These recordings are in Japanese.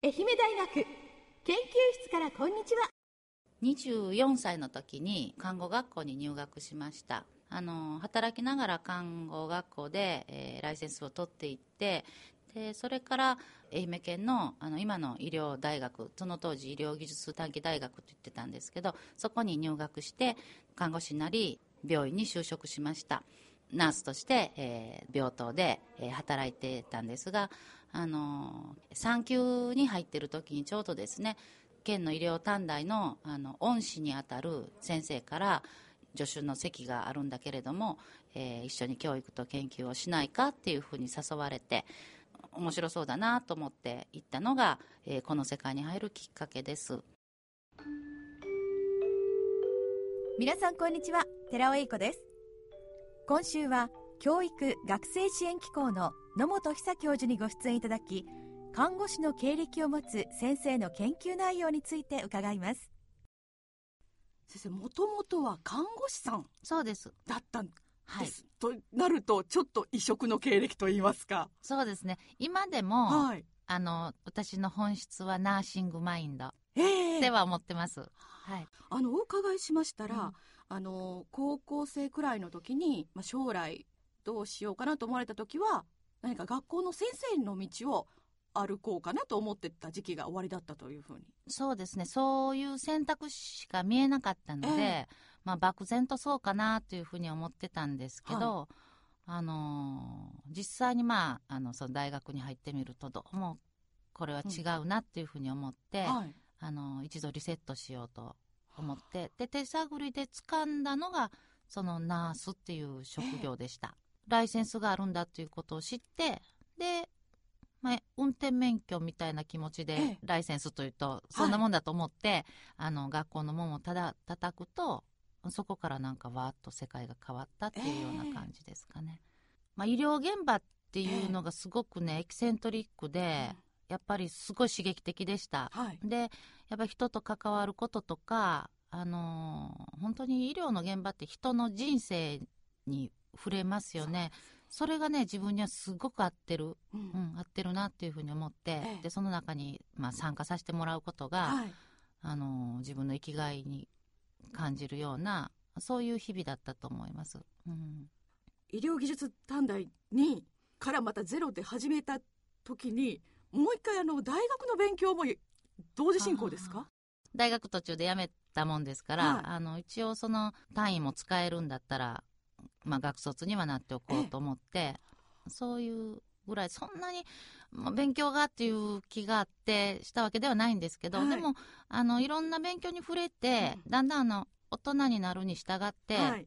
愛媛大学研究室からこんにちは。 24歳の時に看護学校に入学しました。働きながら看護学校で、ライセンスを取っていって、でそれから愛媛県の、今の医療大学、その当時医療技術短期大学と言ってたんですけど、そこに入学して看護師になり病院に就職しました。ナースとして、病棟で、働いてたんですが、産休に入っている時にちょうどですね、県の医療短大の、恩師にあたる先生から助手の席があるんだけれども、一緒に教育と研究をしないかっていうふうに誘われて、面白そうだなと思って行ったのが、この世界に入るきっかけです。 皆さんこんにちは、寺尾英子です。今週は教育学生支援機構の野本久教授にご出演いただき、看護師の経歴を持つ先生の研究内容について伺います。 先生、もともとは看護師さんそうですだったんです、 はい、 となるとちょっと異色の経歴といいますか。 そうですね、今でも、 はい、 私の本質はナーシングマインドでは思ってます、はい、 お伺いしましたら、高校生くらいの時に、将来どうしようかなと思われた時は何か学校の先生の道を歩こうかなと思ってた時期が終わりだったというふうに。 そうですね、そういう選択肢しか見えなかったので、漠然とそうかなというふうに思ってたんですけど、実際に、その大学に入ってみるとどうもこれは違うなっていうふうに思って、一度リセットしようと思って、で手探りで掴んだのがそのナースっていう職業でした、ライセンスがあるんだということを知って、で運転免許みたいな気持ちで、ライセンスというとそんなもんだと思って、学校の門を叩くと、そこからなんかわーっと世界が変わったっていうような感じですかね、医療現場っていうのがすごくね、エキセントリックで、やっぱりすごい刺激的でした、でやっぱり人と関わることとか、本当に医療の現場って人の人生に触れますよね。それがね、自分にはすごく合ってる、合ってるなっていうふうに思って、でその中に、参加させてもらうことが、自分の生きがいに感じるような、そういう日々だったと思います、 医療技術短大にからまたゼロで始めた時に、もう一回大学の勉強も同時進行ですか？ 大学途中で辞めたもんですから、一応その単位も使えるんだったら、学卒にはなっておこうと思って、そういうぐらい、そんなに勉強がっていう気があってしたわけではないんですけど、でもいろんな勉強に触れて、だんだん大人になるに従って、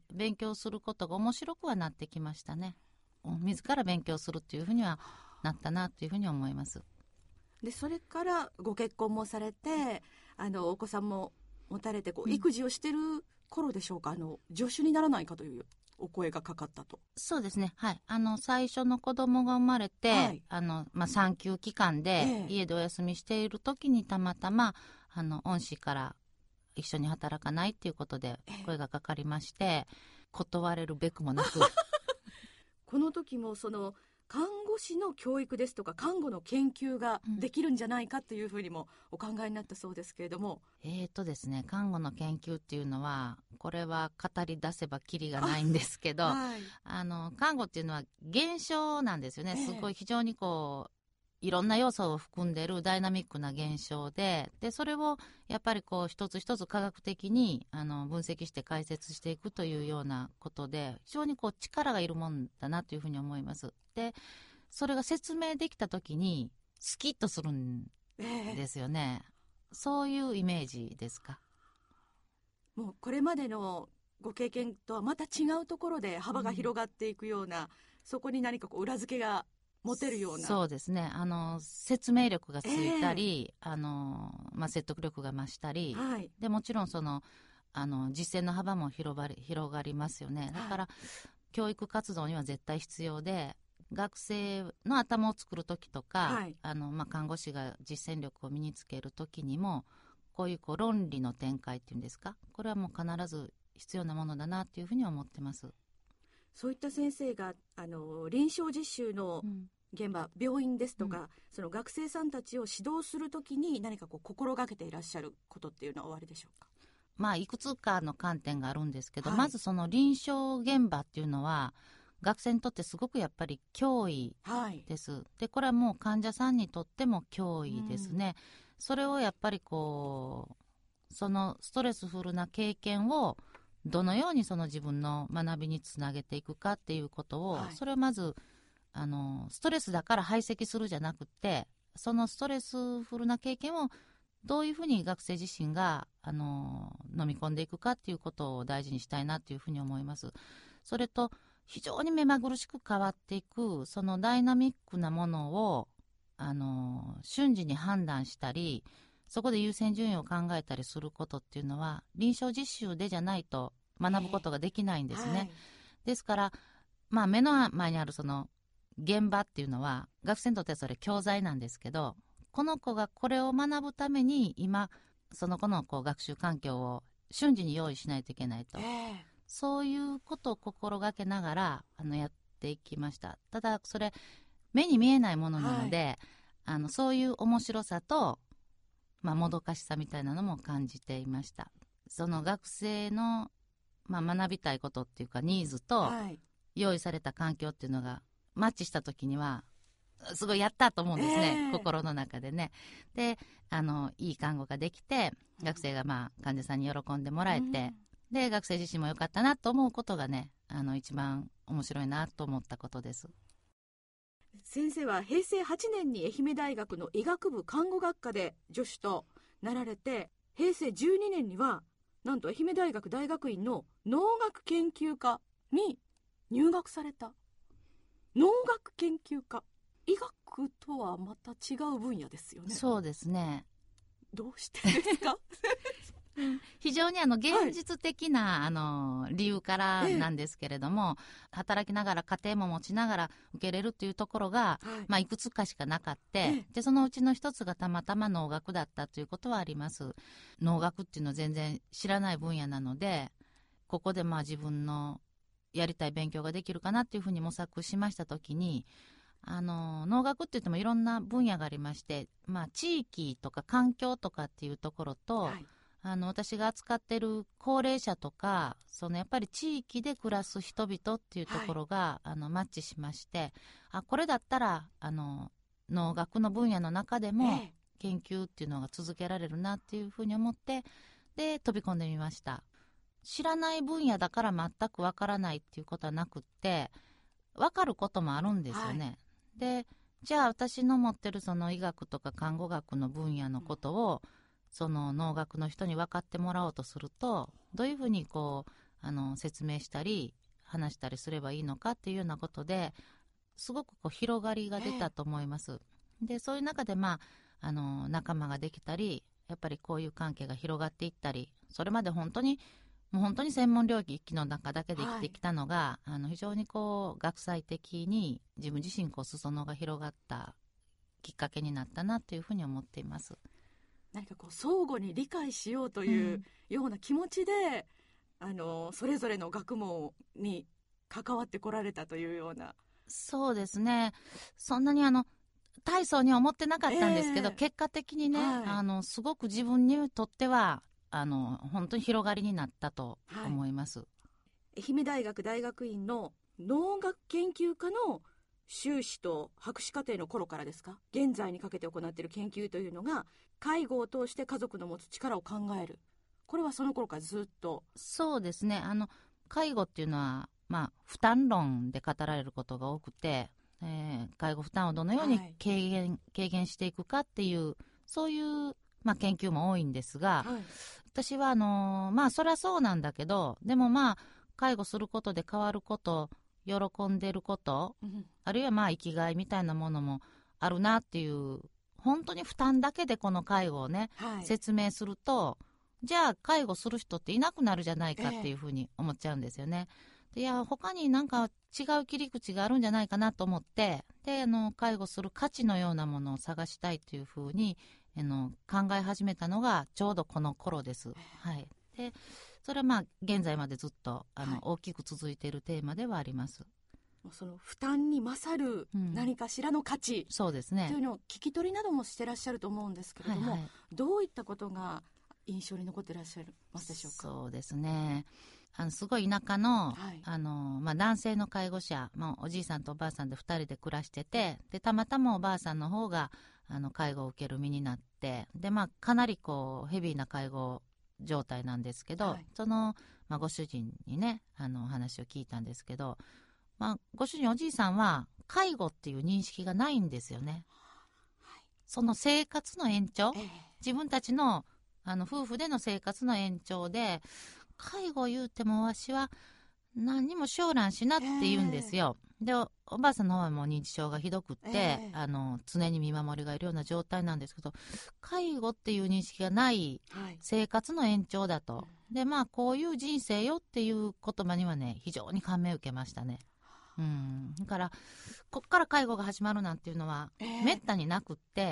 勉強することが面白くはなってきましたね。自ら勉強するっていうふうにはなったなというふうに思います。 でそれからご結婚もされて、お子さんも持たれて、育児をしてる頃でしょうか、助手にならないかというお声がかかったと。 そうですね、はい、最初の子供が生まれて、産休期間で家でお休みしている時に、たまたま恩師から一緒に働かないっていうことで声がかかりまして、断れるべくもなくこの時もその看護師の教育ですとか看護の研究ができるんじゃないかというふうにもお考えになったそうですけれども。 ですね、看護の研究っていうのは、これは語り出せばキリがないんですけど、看護っていうのは現象なんですよね。すごい非常にいろんな要素を含んでいるダイナミックな現象で、それをやっぱり一つ一つ科学的に分析して解説していくというようなことで、非常に力がいるもんだなというふうに思います。でそれが説明できた時にスキッとするんですよね、そういうイメージですか？ もうこれまでのご経験とはまた違うところで幅が広がっていくような、そこに何か裏付けが持てるような。 そうですね、説明力がついたり、説得力が増したり、でもちろん実践の幅も広がりますよね。だから、教育活動には絶対必要で、学生の頭を作る時とか、看護師が実践力を身につける時にも、こういう論理の展開っていうんですか、これはもう必ず必要なものだなというふうに思ってます。 そういった先生が臨床実習の現場、病院ですとか、その学生さんたちを指導するときに何かこう心がけていらっしゃることっていうのはおありでしょうか？ まあ、いくつかの観点があるんですけど、 はいまずその臨床現場っていうのは学生にとってすごくやっぱり脅威はいですで、これはもう患者さんにとっても脅威ですね、それをやっぱりこうそのストレスフルな経験をどのようにその自分の学びにつなげていくかっていうことを、 はいそれをまずストレスだから排斥するじゃなくて、そのストレスフルな経験をどういうふうに学生自身が飲み込んでいくかっていうことを大事にしたいなというふうに思います。それと非常に目まぐるしく変わっていくそのダイナミックなものを瞬時に判断したり、そこで優先順位を考えたりすることっていうのは臨床実習でじゃないと学ぶことができないんですね、 はいですから、まあ、目の前にあるその現場っていうのは学生にとってはそれ教材なんですけど、この子がこれを学ぶために今その子のこう学習環境を瞬時に用意しないといけないと、そういうことを心がけながらやっていきました。ただそれ目に見えないものなので、そういう面白さと、まあ、もどかしさみたいなのも感じていました。その学生の、まあ、学びたいことっていうかニーズとはい用意された環境っていうのがマッチした時にはすごいやったと思うんですね、心の中でね。でいい看護ができて学生がまあ患者さんに喜んでもらえて、で学生自身も良かったなと思うことがね一番面白いなと思ったことです。 先生は平成8年に愛媛大学の医学部看護学科で助手となられて、平成12年にはなんと愛媛大学大学院の農学研究科に入学された。農学研究科、医学とはまた違う分野ですよね。 そうですね。 どうしてですか？ 非常に現実的な、理由からなんですけれども、働きながら家庭も持ちながら受けれるというところが、まあ、いくつかしかなかった、でそのうちの一つがたまたま農学だったということはあります。農学っていうのは全然知らない分野なので、ここでまあ自分のやりたい勉強ができるかなっていうふうに模索しましたときに、農学って言ってもいろんな分野がありまして、まあ、地域とか環境とかっていうところと、私が扱っている高齢者とかそのやっぱり地域で暮らす人々っていうところが、マッチしまして、これだったら農学の分野の中でも研究っていうのが続けられるなっていうふうに思って、で飛び込んでみました。知らない分野だから全くわからないっていうことはなくって、わかることもあるんですよね、でじゃあ私の持ってるその医学とか看護学の分野のことを、その農学の人に分かってもらおうとすると、どういうふうにこう説明したり話したりすればいいのかっていうようなことですごくこう広がりが出たと思います、でそういう中で、まあ、仲間ができたり、やっぱりこういう関係が広がっていったり、それまで本当に専門領域の中だけで生きてきたのが、非常にこう学際的に自分自身こう裾野が広がったきっかけになったなというふうに思っています。 何かこう相互に理解しようというような気持ちで、それぞれの学問に関わってこられたというような。 そうですね。そんなに大層には思ってなかったんですけど、結果的にね、すごく自分にとっては本当に広がりになったと思います、 愛媛大学大学院の農学研究科の修士と博士課程の頃からですか、現在にかけて行っている研究というのが介護を通して家族の持つ力を考える。これはその頃からずっと。 そうですね。介護っていうのは、まあ、負担論で語られることが多くて、介護負担をどのように軽減していくかっていうそういう、まあ、研究も多いんですが、私はまあそれはそうなんだけど、でもまあ介護することで変わること、喜んでること、あるいはまあ生きがいみたいなものもあるなっていう、本当に負担だけでこの介護をね、説明すると、じゃあ介護する人っていなくなるじゃないかっていうふうに思っちゃうんですよね。でいや他になんか違う切り口があるんじゃないかなと思って、で介護する価値のようなものを探したいというふうに考え始めたのがちょうどこの頃です、でそれはまあ現在までずっと大きく続いているテーマではあります。 その負担に勝る何かしらの価値、 そうですね、 というのを聞き取りなどもしてらっしゃると思うんですけれども、 はいはい、 どういったことが印象に残ってらっしゃいますでしょうか。 そうですね、すごい田舎の、 はい、 男性の介護者、おじいさんとおばあさんで2人で暮らしてて、でたまたまおばあさんの方が介護を受ける身になって、で、かなりこうヘビーな介護状態なんですけど、 はい、 その、ご主人にねお話を聞いたんですけど、ご主人おじいさんは介護っていう認識がないんですよね、はい、その生活の延長、自分たちの夫婦での生活の延長で、介護言うてもわしは何にもしょうらんしなって言うんですよ、で おばあさんの方はもう認知症がひどくって、常に見守りがいるような状態なんですけど、介護っていう認識がない生活の延長だと、でこういう人生よっていう言葉にはね非常に感銘を受けましたね。だからこっから介護が始まるなんていうのはめったになくって、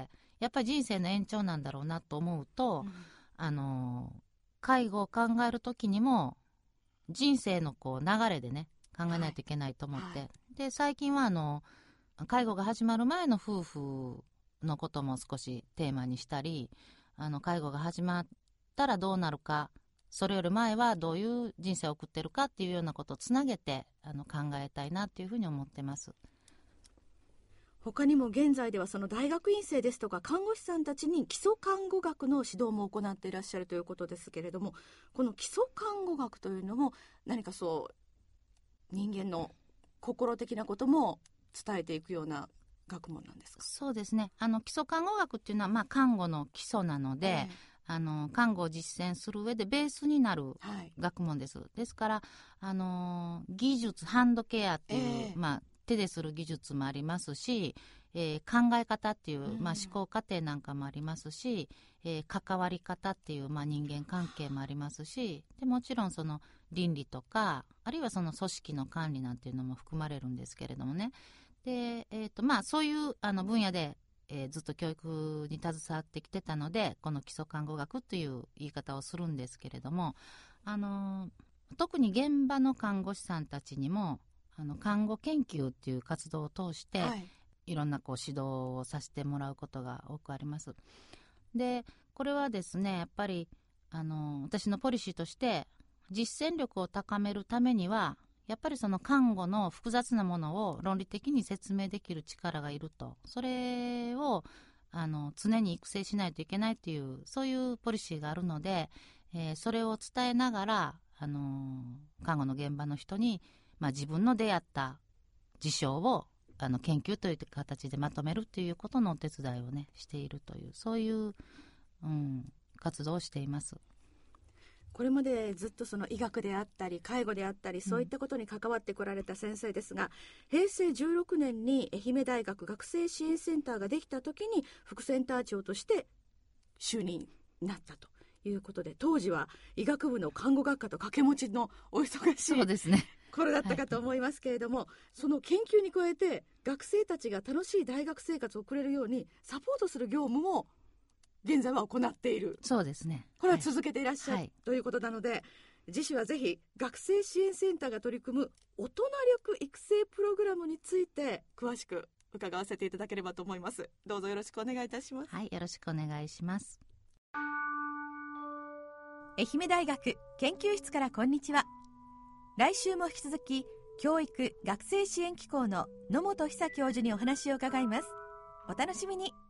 やっぱり人生の延長なんだろうなと思うと、介護を考えるときにも人生のこう流れでね考えないといけないと思って、はいはい、で最近は介護が始まる前の夫婦のことも少しテーマにしたり、介護が始まったらどうなるか、それより前はどういう人生を送ってるかっていうようなことをつなげて考えたいなっていうふうに思ってます。 他にも現在ではその大学院生ですとか看護師さんたちに基礎看護学の指導も行っていらっしゃるということですけれども、この基礎看護学というのも何かそう人間の心的なことも伝えていくような学問なんですか。 そうですね、基礎看護学っていうのは看護の基礎なので、看護を実践する上でベースになる学問です、はい、ですから、技術ハンドケアっていう、手でする技術もありますし、考え方っていう、思考過程なんかもありますし、関わり方っていう、人間関係もありますし、でもちろんその倫理とかあるいはその組織の管理なんていうのも含まれるんですけれどもね。で、そういう分野で、ずっと教育に携わってきてたので、この基礎看護学という言い方をするんですけれども、特に現場の看護師さんたちにも看護研究っていう活動を通して、はい、いろんなこう指導をさせてもらうことが多くあります。でこれはですね、やっぱり私のポリシーとして実践力を高めるためにはやっぱりその看護の複雑なものを論理的に説明できる力がいると、それを常に育成しないといけないという、そういうポリシーがあるので、それを伝えながら看護の現場の人に自分の出会った事象を研究という形でまとめるということのお手伝いをねしているという、そういう、活動をしています。 これまでずっとその医学であったり介護であったりそういったことに関わってこられた先生ですが、平成16年に愛媛大学学生支援センターができた時に副センター長として就任になったということで、当時は医学部の看護学科と掛け持ちのお忙しいそうですね頃だったかと思いますけれども、はい、その研究に加えて学生たちが楽しい大学生活を送れるようにサポートする業務も現在は行っている。 そうですね、 これは続けていらっしゃる、 はい、 ということなので、次週はぜひ学生支援センターが取り組む大人力育成プログラムについて詳しく伺わせていただければと思います。どうぞよろしくお願いいたします。 はい、よろしくお願いします。 愛媛大学研究室からこんにちは。来週も引き続き教育学生支援機構の野本久教授にお話を伺います。お楽しみに。